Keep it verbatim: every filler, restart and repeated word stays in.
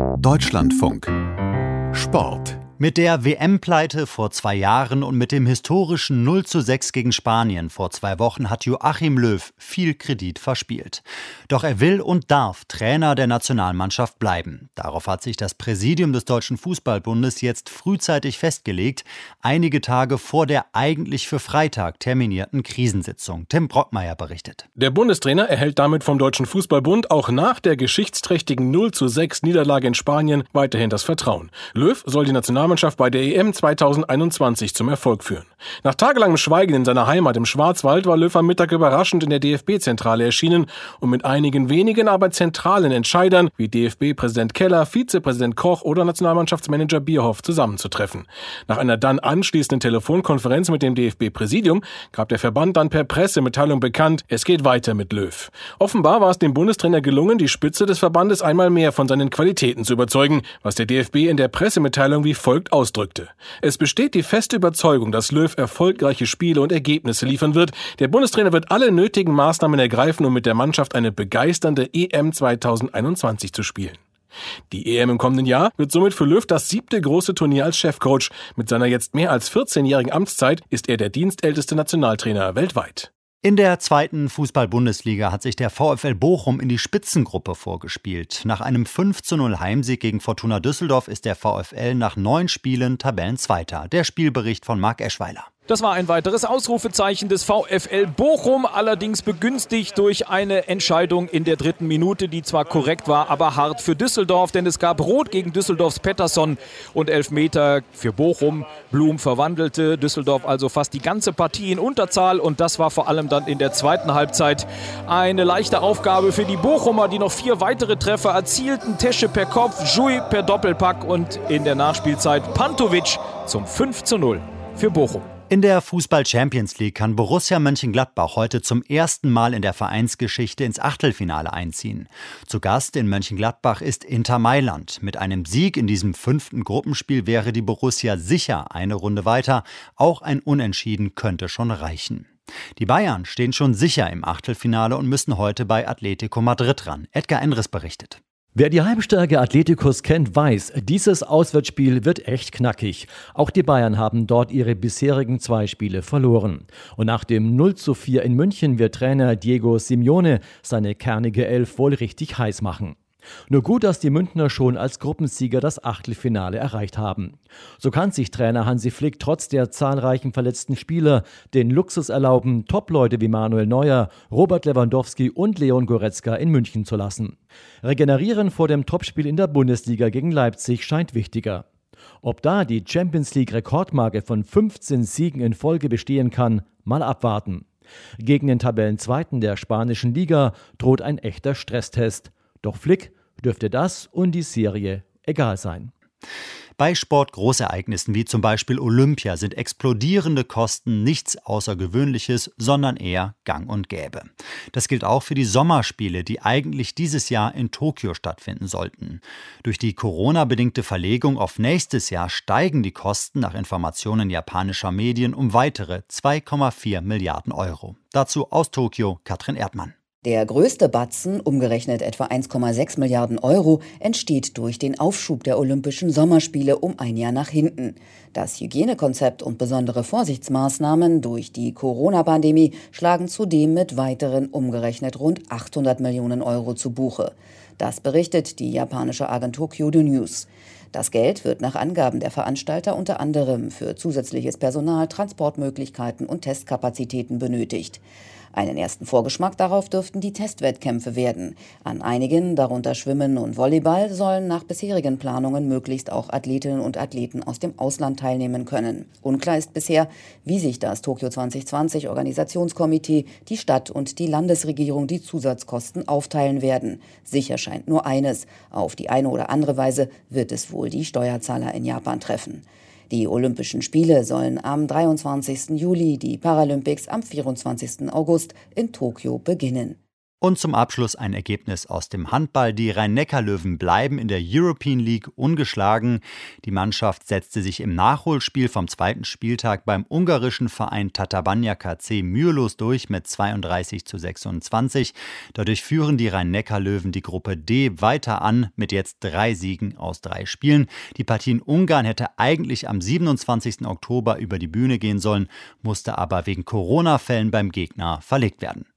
Deutschlandfunk Sport. Mit der W M-Pleite vor zwei Jahren und mit dem historischen null zu sechs gegen Spanien vor zwei Wochen hat Joachim Löw viel Kredit verspielt. Doch er will und darf Trainer der Nationalmannschaft bleiben. Darauf hat sich das Präsidium des Deutschen Fußballbundes jetzt frühzeitig festgelegt, einige Tage vor der eigentlich für Freitag terminierten Krisensitzung. Tim Brockmeier berichtet. Der Bundestrainer erhält damit vom Deutschen Fußballbund auch nach der geschichtsträchtigen null zu sechs Niederlage in Spanien weiterhin das Vertrauen. Löw soll die Nationalmannschaft bei der E M zweitausendeinundzwanzig zum Erfolg führen. Nach tagelangem Schweigen in seiner Heimat im Schwarzwald war Löw am Mittag überraschend in der D F B-Zentrale erschienen und mit einigen wenigen, aber zentralen Entscheidern wie D F B-Präsident Keller, Vizepräsident Koch oder Nationalmannschaftsmanager Bierhoff zusammenzutreffen. Nach einer dann anschließenden Telefonkonferenz mit dem D F B-Präsidium gab der Verband dann per Pressemitteilung bekannt, es geht weiter mit Löw. Offenbar war es dem Bundestrainer gelungen, die Spitze des Verbandes einmal mehr von seinen Qualitäten zu überzeugen, was der D F B in der Pressemitteilung wie folgt ausdrückte. Es besteht die feste Überzeugung, dass Löw erfolgreiche Spiele und Ergebnisse liefern wird. Der Bundestrainer wird alle nötigen Maßnahmen ergreifen, um mit der Mannschaft eine begeisternde E M zweitausendeinundzwanzig zu spielen. Die E M im kommenden Jahr wird somit für Löw das siebte große Turnier als Chefcoach. Mit seiner jetzt mehr als vierzehnjährigen Amtszeit ist er der dienstälteste Nationaltrainer weltweit. In der zweiten Fußball-Bundesliga hat sich der VfL Bochum in die Spitzengruppe vorgespielt. Nach einem fünf zu null Heimsieg gegen Fortuna Düsseldorf ist der VfL nach neun Spielen Tabellenzweiter. Der Spielbericht von Marc Eschweiler. Das war ein weiteres Ausrufezeichen des VfL Bochum, allerdings begünstigt durch eine Entscheidung in der dritten Minute, die zwar korrekt war, aber hart für Düsseldorf, denn es gab Rot gegen Düsseldorfs Pettersson und Elfmeter für Bochum. Blum verwandelte Düsseldorf also fast die ganze Partie in Unterzahl und das war vor allem dann in der zweiten Halbzeit eine leichte Aufgabe für die Bochumer, die noch vier weitere Treffer erzielten. Tesche per Kopf, Jui per Doppelpack und in der Nachspielzeit Pantovic zum fünf zu null für Bochum. In der Fußball-Champions League kann Borussia Mönchengladbach heute zum ersten Mal in der Vereinsgeschichte ins Achtelfinale einziehen. Zu Gast in Mönchengladbach ist Inter Mailand. Mit einem Sieg in diesem fünften Gruppenspiel wäre die Borussia sicher eine Runde weiter. Auch ein Unentschieden könnte schon reichen. Die Bayern stehen schon sicher im Achtelfinale und müssen heute bei Atletico Madrid ran. Edgar Endres berichtet. Wer die Heimstärke Atleticos kennt, weiß, dieses Auswärtsspiel wird echt knackig. Auch die Bayern haben dort ihre bisherigen zwei Spiele verloren. Und nach dem null zu vier in München wird Trainer Diego Simeone seine kernige Elf wohl richtig heiß machen. Nur gut, dass die Münchner schon als Gruppensieger das Achtelfinale erreicht haben. So kann sich Trainer Hansi Flick trotz der zahlreichen verletzten Spieler den Luxus erlauben, Top-Leute wie Manuel Neuer, Robert Lewandowski und Leon Goretzka in München zu lassen. Regenerieren vor dem Topspiel in der Bundesliga gegen Leipzig scheint wichtiger. Ob da die Champions-League-Rekordmarke von fünfzehn Siegen in Folge bestehen kann, mal abwarten. Gegen den Tabellenzweiten der spanischen Liga droht ein echter Stresstest. Doch Flick dürfte das und die Serie egal sein. Bei Sportgroßereignissen wie zum Beispiel Olympia sind explodierende Kosten nichts Außergewöhnliches, sondern eher gang und gäbe. Das gilt auch für die Sommerspiele, die eigentlich dieses Jahr in Tokio stattfinden sollten. Durch die Corona-bedingte Verlegung auf nächstes Jahr steigen die Kosten nach Informationen japanischer Medien um weitere zwei Komma vier Milliarden Euro. Dazu aus Tokio Katrin Erdmann. Der größte Batzen, umgerechnet etwa eins Komma sechs Milliarden Euro, entsteht durch den Aufschub der Olympischen Sommerspiele um ein Jahr nach hinten. Das Hygienekonzept und besondere Vorsichtsmaßnahmen durch die Corona-Pandemie schlagen zudem mit weiteren umgerechnet rund achthundert Millionen Euro zu Buche. Das berichtet die japanische Agentur Kyodo News. Das Geld wird nach Angaben der Veranstalter unter anderem für zusätzliches Personal, Transportmöglichkeiten und Testkapazitäten benötigt. Einen ersten Vorgeschmack darauf dürften die Testwettkämpfe werden. An einigen, darunter Schwimmen und Volleyball, sollen nach bisherigen Planungen möglichst auch Athletinnen und Athleten aus dem Ausland teilnehmen können. Unklar ist bisher, wie sich das Tokio zwanzig zwanzig Organisationskomitee, die Stadt und die Landesregierung die Zusatzkosten aufteilen werden. Sicher scheint nur eines: Auf die eine oder andere Weise wird es wohl die Steuerzahler in Japan treffen. Die Olympischen Spiele sollen am dreiundzwanzigsten Juli, die Paralympics am vierundzwanzigsten August in Tokio beginnen. Und zum Abschluss ein Ergebnis aus dem Handball. Die Rhein-Neckar-Löwen bleiben in der European League ungeschlagen. Die Mannschaft setzte sich im Nachholspiel vom zweiten Spieltag beim ungarischen Verein Tatabánya K C mühelos durch mit zweiunddreißig zu sechsundzwanzig. Dadurch führen die Rhein-Neckar-Löwen die Gruppe D weiter an mit jetzt drei Siegen aus drei Spielen. Die Partie in Ungarn hätte eigentlich am siebenundzwanzigsten Oktober über die Bühne gehen sollen, musste aber wegen Corona-Fällen beim Gegner verlegt werden.